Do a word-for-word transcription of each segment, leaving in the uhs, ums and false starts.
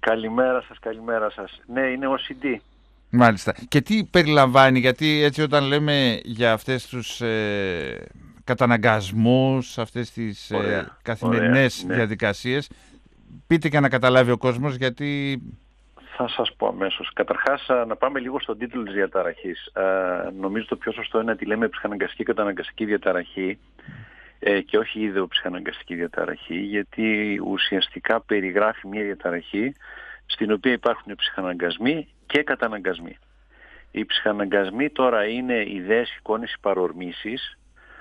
Καλημέρα σας, καλημέρα σας. Ναι, είναι ο σι ντι. Μάλιστα. Και τι περιλαμβάνει, γιατί έτσι όταν λέμε για αυτές τους ε, καταναγκασμούς, αυτές τις ε, Ωραία, ωραία, καθημερινές ναι. διαδικασίες, πείτε και να καταλάβει ο κόσμος, γιατί... Θα σας πω αμέσως. Καταρχάς, να πάμε λίγο στον τίτλο της διαταραχής. Ε, νομίζω το πιο σωστό είναι να τη λέμε ψυχαναγκαστική καταναγκαστική διαταραχή ε, και όχι ιδεοψυχαναγκαστική διαταραχή, γιατί ουσιαστικά περιγράφει μια διαταραχή στην οποία υπάρχουν ψυχαναγκασμοί και καταναγκασμοί. Οι ψυχαναγκασμοί τώρα είναι ιδέες, εικόνες, παρορμήσεις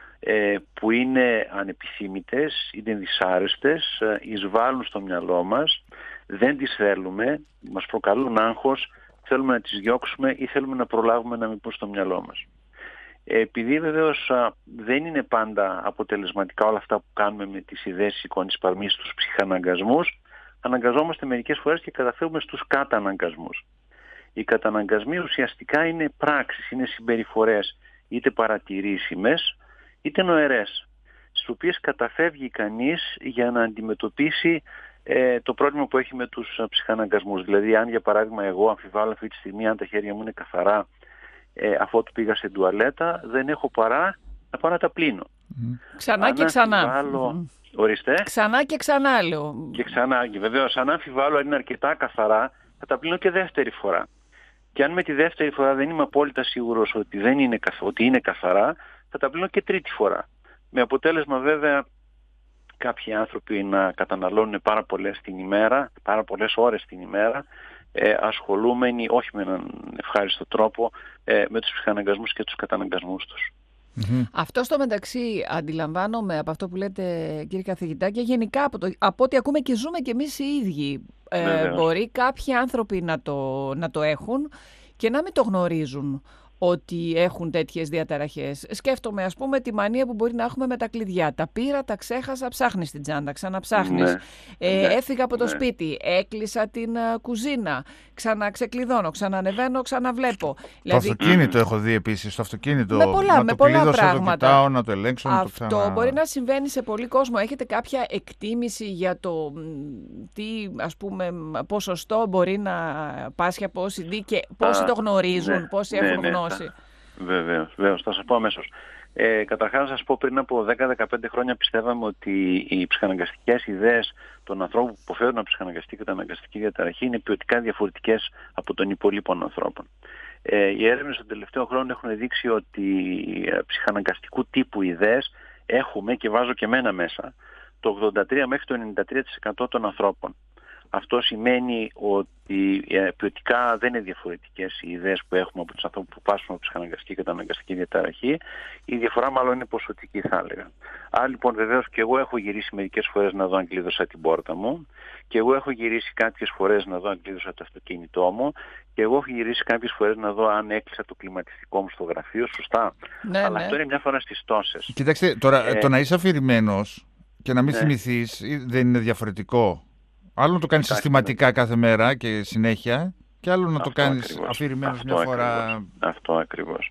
ε, που είναι ανεπιθύμητες, είναι δυσάρεστες, ε, εισβάλλουν στο μυαλό μας, δεν τις θέλουμε, μας προκαλούν άγχος, θέλουμε να τις διώξουμε ή θέλουμε να προλάβουμε να μην πούν στο μυαλό μας. Ε, επειδή βεβαίως α, δεν είναι πάντα αποτελεσματικά όλα αυτά που κάνουμε με τις ιδέες, εικόνες, παρορμήσεις, τους ψυχαναγκασμούς, αναγκαζόμαστε μερικές φορές και καταφεύγουμε στους καταναγκασμούς. Οι καταναγκασμοί ουσιαστικά είναι πράξεις, είναι συμπεριφορές είτε παρατηρήσιμες είτε νοερές, στις οποίες καταφεύγει κανείς για να αντιμετωπίσει ε, το πρόβλημα που έχει με τους α, ψυχαναγκασμούς. Δηλαδή, αν για παράδειγμα εγώ αμφιβάλλω αυτή τη στιγμή αν τα χέρια μου είναι καθαρά ε, αφότου πήγα σε τουαλέτα, δεν έχω παρά να πάω να τα πλύνω. Mm. Ξανά αν και ξανά. Αμφιβάλλω... Mm. Ορίστε. Ξανά και ξανά λέω. Και ξανά, και βεβαίως, αν αμφιβάλλω αν είναι αρκετά καθαρά, θα τα πλύνω και δεύτερη φορά. Και αν με τη δεύτερη φορά δεν είμαι απόλυτα σίγουρος ότι, δεν είναι, ότι είναι καθαρά, θα τα πλύνω και τρίτη φορά. Με αποτέλεσμα βέβαια κάποιοι άνθρωποι να καταναλώνουν πάρα πολλές την ημέρα, πάρα πολλές ώρες την ημέρα, ε, ασχολούμενοι, όχι με έναν ευχάριστο τρόπο, ε, με τους ψυχαναγκασμούς και τους καταναγκασμούς τους. Mm-hmm. Αυτό στο μεταξύ αντιλαμβάνομαι από αυτό που λέτε, κύριε καθηγητά, και γενικά από, το, από ό,τι ακούμε και ζούμε και εμείς οι ίδιοι. Ε, μπορεί κάποιοι άνθρωποι να το, να το έχουν και να μην το γνωρίζουν ότι έχουν τέτοιες διαταραχές. Σκέφτομαι, ας πούμε, τη μανία που μπορεί να έχουμε με τα κλειδιά. Τα πήρα, τα ξέχασα, ψάχνεις την τσάντα, ξαναψάχνεις. Ναι, ε, ναι, έφυγα από το ναι. σπίτι, έκλεισα την uh, κουζίνα, ξαναξεκλειδώνω, ξανανεβαίνω, ξαναβλέπω. Το Δηλαδή... αυτοκίνητο έχω δει επίσης, το αυτοκίνητο. Με πολλά, να με το πολλά κλείδωσα, πράγματα. το κοιτάω, να το ελέγξω, Αυτό να το ξανα... μπορεί να συμβαίνει σε πολύ κόσμο. Έχετε κάποια εκτίμηση για το τι, ας πούμε, ποσοστό μπορεί να πάσχει από ο σι ντι και πόσοι Α, το γνωρίζουν, ναι, πόσοι ναι, έχουν ναι, γνώση? Βεβαίως, βεβαίως. Θα σας πω αμέσως. Ε, καταρχάς να σας πω, πριν από δέκα με δεκαπέντε χρόνια πιστεύαμε ότι οι ψυχαναγκαστικές ιδέες των ανθρώπων που υποφέρουν από ψυχαναγκαστική και καταναγκαστική διαταραχή είναι ποιοτικά διαφορετικές από των υπολείπων ανθρώπων. Ε, οι έρευνες των τελευταίων χρόνων έχουν δείξει ότι ψυχαναγκαστικού τύπου ιδέες έχουμε, και βάζω και μένα μέσα, το ογδόντα τρία μέχρι το ενενήντα τρία τοις εκατό των ανθρώπων. Αυτό σημαίνει ότι ε, ποιοτικά δεν είναι διαφορετικές οι ιδέες που έχουμε από τους ανθρώπους που πάσχουν από ψυχαναγκαστική και καταναγκαστική διαταραχή. Η διαφορά μάλλον είναι ποσοτική, θα έλεγα. Άρα λοιπόν βεβαίως και εγώ έχω γυρίσει μερικές φορές να δω αν κλείδωσα την πόρτα μου, και εγώ έχω γυρίσει κάποιες φορές να δω αν κλείδωσα το αυτοκίνητό μου, και εγώ έχω γυρίσει κάποιες φορές να δω αν έκλεισα το κλιματιστικό μου στο γραφείο, σωστά. Ναι, Αλλά ναι. αυτό είναι μια φορά στις τόσες. Κοιτάξτε, τώρα ε, το να είσαι αφηρημένος και να μην ναι. θυμηθείς δεν είναι διαφορετικό? Άλλο να το κάνεις συστηματικά κάθε μέρα και συνέχεια, και άλλο να αυτό το κάνεις ακριβώς. αφηρημένος αυτό μια ακριβώς. φορά. Αυτό ακριβώς.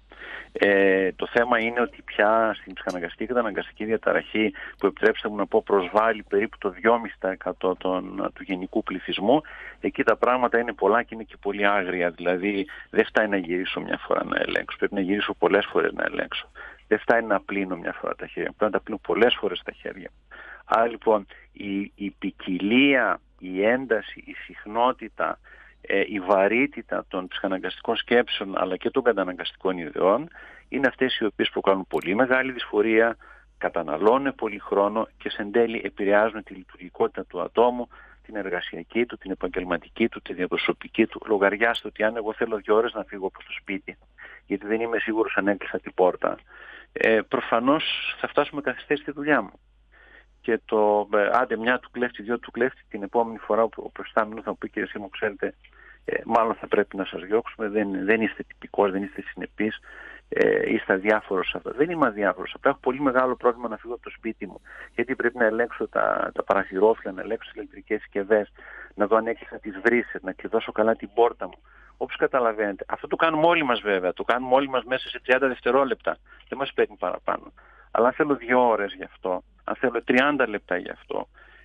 Ε, το θέμα είναι ότι πια στην ψυχαναγκαστική και καταναγκαστική διαταραχή, που επιτρέψτε μου να πω προσβάλλει περίπου το δυόμισι τοις εκατό του γενικού πληθυσμού, εκεί τα πράγματα είναι πολλά και είναι και πολύ άγρια. Δηλαδή δεν φτάνει να γυρίσω μια φορά να ελέγξω, πρέπει να γυρίσω πολλές φορές να ελέγξω. Δεν φτάνει να πλύνω μια φορά τα χέρια, πρέπει να τα πλύνω πολλές φορές τα χέρια. Άρα λοιπόν η, η ποικιλία, η ένταση, η συχνότητα, ε, η βαρύτητα των ψυχαναγκαστικών σκέψεων αλλά και των καταναγκαστικών ιδεών είναι αυτές οι οποίες προκαλούν πολύ μεγάλη δυσφορία, καταναλώνουν πολύ χρόνο και σε εν τέλει επηρεάζουν τη λειτουργικότητα του ατόμου, την εργασιακή του, την επαγγελματική του, τη διαπροσωπική του. Λογαριάστε ότι αν εγώ θέλω δύο ώρες να φύγω από το σπίτι, γιατί δεν είμαι σίγουρος αν έκλεισα την πόρτα, ε, προφανώς θα φτάσουμε καθυστέρηση στη δουλειά μου. Και το άντε μια του κλέφτη, δυο του κλέφτη, την επόμενη φορά που ο προϊστάμενος θα μου πει, κύριε Σίμω, ξέρετε, ε, μάλλον θα πρέπει να σας διώξουμε, δεν, δεν είστε τυπικός, δεν είστε συνεπείς, ε, είστε αδιάφορος. Δεν είμαι αδιάφορος, απλά έχω πολύ μεγάλο πρόβλημα να φύγω από το σπίτι μου, γιατί πρέπει να ελέγξω τα, τα παραθυρόφυλλα, να ελέγξω τις ηλεκτρικές συσκευές, να δω αν έκλεισα τις βρύσες, να κλειδώσω καλά την πόρτα μου. Όπως καταλαβαίνετε, αυτό το κάνουμε όλοι μας βέβαια, το κάνουμε όλοι μας μέσα σε τριάντα δευτερόλεπτα, δεν μας παίρνει παραπάνω. Αλλά αν θέλω δύο ώρες γι' αυτό, αν θέλω τριάντα λεπτά γι' αυτό,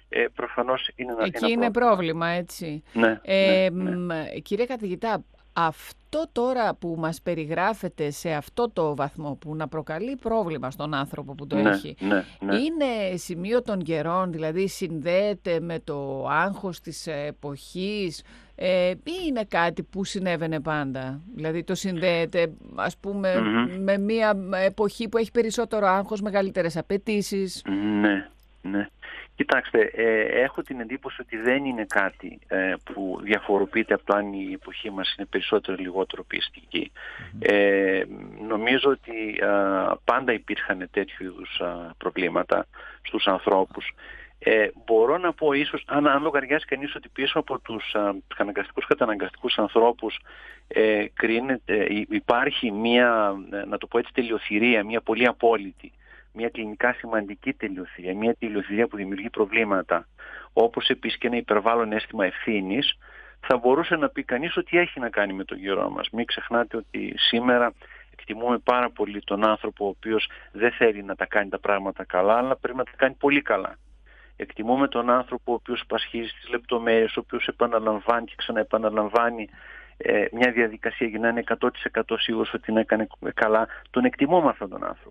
ε, προφανώς είναι ένα, εκεί ένα είναι πρόβλημα. πρόβλημα, έτσι. Ναι, ε, ναι, ναι. Κύριε καθηγητά, αυτό τώρα που μας περιγράφεται σε αυτό το βαθμό που να προκαλεί πρόβλημα στον άνθρωπο που το ναι, έχει, ναι, ναι. είναι σημείο των καιρών, δηλαδή συνδέεται με το άγχος της εποχής, ε, ή είναι κάτι που συνέβαινε πάντα? Δηλαδή το συνδέεται, ας πούμε, Mm-hmm. με μια εποχή που έχει περισσότερο άγχος, μεγαλύτερες απαιτήσεις. Ναι, ναι. Κοιτάξτε, ε, έχω την εντύπωση ότι δεν είναι κάτι ε, που διαφοροποιείται από το αν η εποχή μας είναι περισσότερο ή λιγότερο πιεστική. Mm-hmm. Ε, νομίζω ότι α, πάντα υπήρχαν τέτοιου είδους α, προβλήματα στους ανθρώπους. Ε, μπορώ να πω ίσως, αν, αν λογαριάσει κανείς ότι πίσω από τους αναγκαστικούς καταναγκαστικούς ανθρώπους ε, κρίνεται, ε, υπάρχει μία, να το πω έτσι, τελειοθυρία, μία πολύ απόλυτη, μια κλινικά σημαντική τελειοθυρία, μια τελειοθυρία που δημιουργεί προβλήματα, όπως επίσης και ένα υπερβάλλον αίσθημα ευθύνης, θα μπορούσε να πει κανείς ότι έχει να κάνει με τον καιρό μας. Μην ξεχνάτε ότι σήμερα εκτιμούμε πάρα πολύ τον άνθρωπο ο οποίος δεν θέλει να τα κάνει τα πράγματα καλά, αλλά πρέπει να τα κάνει πολύ καλά. Εκτιμούμε τον άνθρωπο ο οποίος πασχίζει στις λεπτομέρειες, ο οποίος επαναλαμβάνει και ξαναεπαναλαμβάνει ε, μια διαδικασία για να είναι εκατό τοις εκατό σίγουρος ότι την έκανε καλά. Τον εκτιμούμε αυτόν τον άνθρωπο.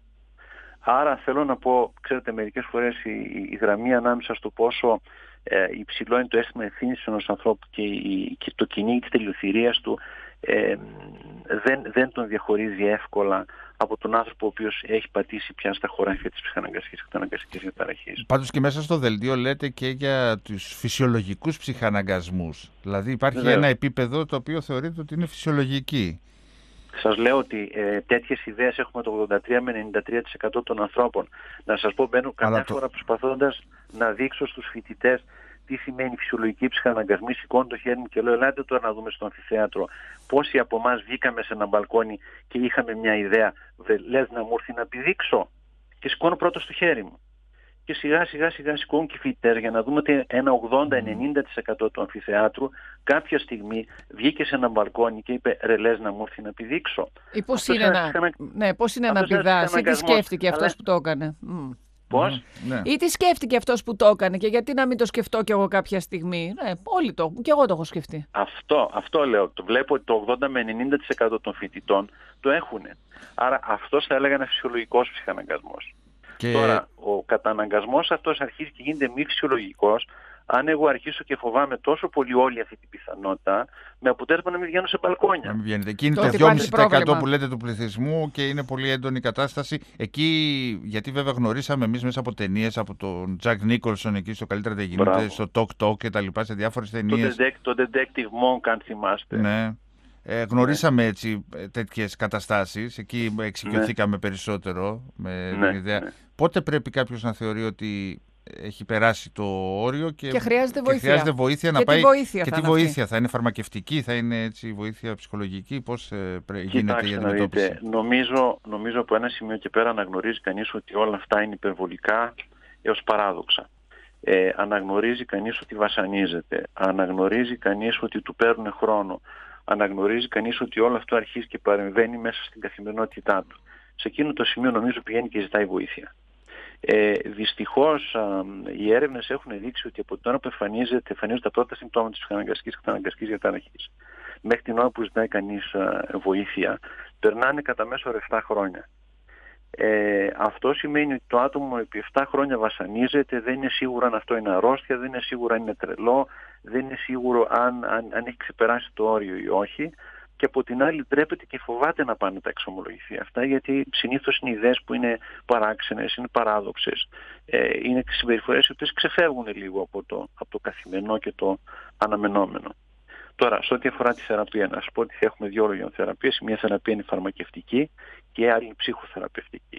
Άρα θέλω να πω, ξέρετε, μερικές φορές η, η γραμμή ανάμεσα στο πόσο ε, υψηλό είναι το αίσθημα ευθύνης ενός ανθρώπου και, η, και το κυνήγι της τελειοθυρίας του ε, δεν, δεν τον διαχωρίζει εύκολα από τον άνθρωπο ο οποίος έχει πατήσει πια στα χωράφια της ψυχαναγκαστικής και καταναγκαστικής διαταραχής. Πάντως και μέσα στο δελτίο λέτε και για τους φυσιολογικούς ψυχαναγκασμούς. Δηλαδή υπάρχει Βεβαίως ένα επίπεδο το οποίο θεωρείται ότι είναι φυσιολογική. Σας λέω ότι ε, τέτοιες ιδέες έχουμε το ογδόντα τρία με ενενήντα τρία τοις εκατό των ανθρώπων. Να σας πω, μπαίνω καμιά το... φορά προσπαθώντας να δείξω στους φοιτητές τι σημαίνει φυσιολογική ψυχαναγκασμή, σηκώνω το χέρι μου και λέω: ελάτε τώρα να δούμε στο αμφιθέατρο πόσοι από εμάς βγήκαμε σε ένα μπαλκόνι και είχαμε μια ιδέα. Λες να μου έρθει να πηδήξω? Και σηκώνω πρώτο στο χέρι μου. Και σιγά σιγά σιγά σηκώνουν και οι φοιτητές για να δούμε ότι ένα ογδόντα με ενενήντα τοις εκατό του αμφιθεάτρου κάποια στιγμή βγήκε σε ένα μπαλκόνι και είπε: ρε, λες να μου έρθει να πηδήξω? Ή πώς είναι, να... Ξανα... ναι, πώς είναι να πηδάς, ή τι σκέφτηκε αυτός αλλά... που το έκανε. Mm. Πώς? Ναι. Ή τι σκέφτηκε αυτός που το έκανε και γιατί να μην το σκεφτώ κι εγώ κάποια στιγμή. Ναι, όλοι το έχουν και εγώ το έχω σκεφτεί. Αυτό, αυτό λέω. Το βλέπω ότι το ογδόντα με ενενήντα τοις εκατό των φοιτητών το έχουν. Άρα αυτός θα έλεγα ένα φυσιολογικός ψυχαναγκασμός. Και... Τώρα, ο καταναγκασμός αυτός αρχίζει και γίνεται μη φυσιολογικός αν εγώ αρχίσω και φοβάμαι τόσο πολύ όλη αυτή την πιθανότητα, με αποτέλεσμα να μην βγαίνω σε μπαλκόνια. Να μην βγαίνετε. Εκεί είναι το δυόμισι τοις εκατό που λέτε του πληθυσμού και είναι πολύ έντονη η κατάσταση. Εκεί, γιατί βέβαια γνωρίσαμε εμείς μέσα από ταινίες, από τον Τζακ Νίκολσον εκεί στο Καλύτερα δεν γίνεται, στο Talk Talk και τα λοιπά, σε διάφορες ταινίες. Το, detect, το Detective Monk, αν θυμάστε. Ναι. Ε, γνωρίσαμε ναι. έτσι τέτοιες καταστάσεις, εκεί εξοικειωθήκαμε ναι. περισσότερο με ναι. την ιδέα. Ναι. Πότε πρέπει κάποιος να θεωρεί ότι έχει περάσει το όριο και, και χρειάζεται βοήθεια, και χρειάζεται βοήθεια και να πάει. Βοήθεια και θα τι είναι βοήθεια, αυτή. Θα είναι φαρμακευτική, θα είναι έτσι, βοήθεια ψυχολογική, πώς ε, γίνεται η αντιμετώπιση? Δείτε, νομίζω, νομίζω από ένα σημείο και πέρα αναγνωρίζει κανείς ότι όλα αυτά είναι υπερβολικά έως παράδοξα. Ε, αναγνωρίζει κανείς ότι βασανίζεται, αναγνωρίζει κανείς ότι του παίρνουν χρόνο, αναγνωρίζει κανείς ότι όλο αυτό αρχίζει και παρεμβαίνει μέσα στην καθημερινότητά του. Σε εκείνο το σημείο νομίζω πηγαίνει και ζητάει βοήθεια. Ε, δυστυχώς α, οι έρευνες έχουν δείξει ότι από την ώρα που εμφανίζεται, εμφανίζονται τα πρώτα συμπτώματα της ψυχαναγκαστικής και καταναγκαστικής διαταραχής μέχρι την ώρα που ζητάει κανείς α, βοήθεια, περνάνε κατά μέσο όρο επτά χρόνια. Ε, αυτό σημαίνει ότι το άτομο επί επτά χρόνια βασανίζεται, δεν είναι σίγουρο αν αυτό είναι αρρώστια, δεν είναι σίγουρο αν είναι τρελό, δεν είναι σίγουρο αν, αν, αν έχει ξεπεράσει το όριο ή όχι. Και από την άλλη τρέπεται και φοβάται να πάνε τα εξομολογηθεί αυτά, γιατί συνήθως είναι ιδέες που είναι παράξενες, είναι παράδοξες, ε, είναι συμπεριφορές οι οποίες ξεφεύγουν λίγο από το, από το καθημερινό και το αναμενόμενο. Τώρα, σε ό,τι αφορά τη θεραπεία, να σας πω ότι έχουμε δύο λόγια θεραπείες. Μία θεραπεία είναι φαρμακευτική και άλλη ψυχοθεραπευτική.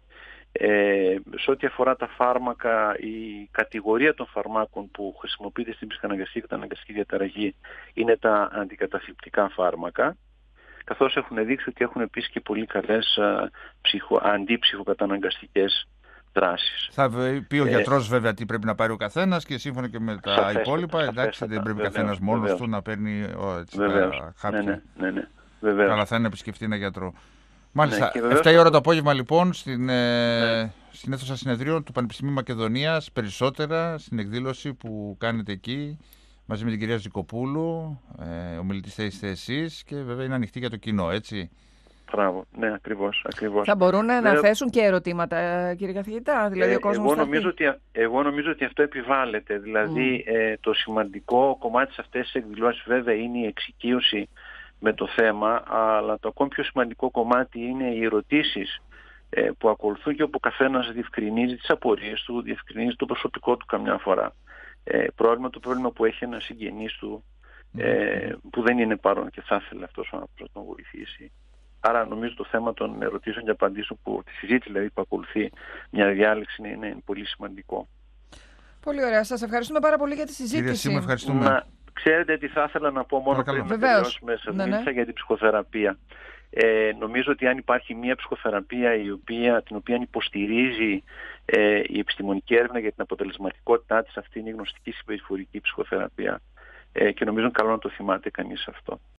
Ε, σε ό,τι αφορά τα φάρμακα, η κατηγορία των φαρμάκων που χρησιμοποιείται στην ψυχαναγκαστική και καταναγκαστική διαταραχή είναι τα αντικαταθλιπτικά φάρμακα, καθώς έχουν δείξει ότι έχουν επίσης και πολύ καλές ψυχο, αντίψυχοκαταναγκαστικές δράσεις. Θα πει ο γιατρός ε, βέβαια τι πρέπει να πάρει ο καθένας και σύμφωνα και με τα σαφέστατα, υπόλοιπα, εντάξει, σαφέστατα, δεν πρέπει ο καθένας μόνος βεβαίως. του να παίρνει ο, έτσι, τα χάπια. Ναι, ναι, ναι, ναι, βεβαίως. Αλλά θα είναι να επισκεφτεί ένα γιατρό. Μάλιστα. Ναι, βεβαίως... εφτά η ώρα το απόγευμα λοιπόν στην, ναι. ε, στην αίθουσα συνεδρίων του Πανεπιστημίου Μακεδονίας, περισσότερα στην εκδήλωση που κάνετε εκεί μαζί με την κυρία Ζικοπούλου, ε, ομιλητής θα είστε εσείς και βέβαια είναι ανοιχτή για το κοινό, έτσι. Μπράβο, ναι, ακριβώς, ακριβώς. Θα μπορούν ναι, να θέσουν και ερωτήματα, κύριε καθηγητά, δηλαδή ε, ο κόσμος εγώ, νομίζω ότι, εγώ νομίζω ότι αυτό επιβάλλεται, δηλαδή mm. ε, το σημαντικό κομμάτι σε αυτές τις εκδηλώσεις βέβαια είναι η εξοικείωση με το θέμα, αλλά το ακόμη πιο σημαντικό κομμάτι είναι οι ερωτήσεις ε, που ακολουθούν και όπου ο καθένας διευκρινίζει τις απορίες του, διευκρινίζει το προσωπικό του καμιά φορά. Ε, πρόβλημα, το πρόβλημα που έχει ένα συγγενής του ε, mm. που δεν είναι παρόν και θα ήθελε αυτός ο άνθρωπος να τον βοηθήσει. Άρα νομίζω το θέμα των ερωτήσεων και απαντήσεων, που τη συζήτηση δηλαδή που ακολουθεί μια διάλεξη είναι, είναι πολύ σημαντικό. Πολύ ωραία. Σας ευχαριστούμε πάρα πολύ για τη συζήτηση. Κύριε Σίμου, ευχαριστούμε. Να, ξέρετε τι θα ήθελα να πω μόνο πριν να τελειώσουμε. Σας ναι, μίλησα ναι. για την ψυχοθεραπεία. Ε, νομίζω ότι αν υπάρχει μια ψυχοθεραπεία η οποία, την οποία υποστηρίζει ε, η επιστημονική έρευνα για την αποτελεσματικότητά της, αυτή είναι η γνωστική συμπεριφορική ψυχοθεραπεία. Ε, και νομίζω είναι καλό να το θυμάται κανείς αυτό.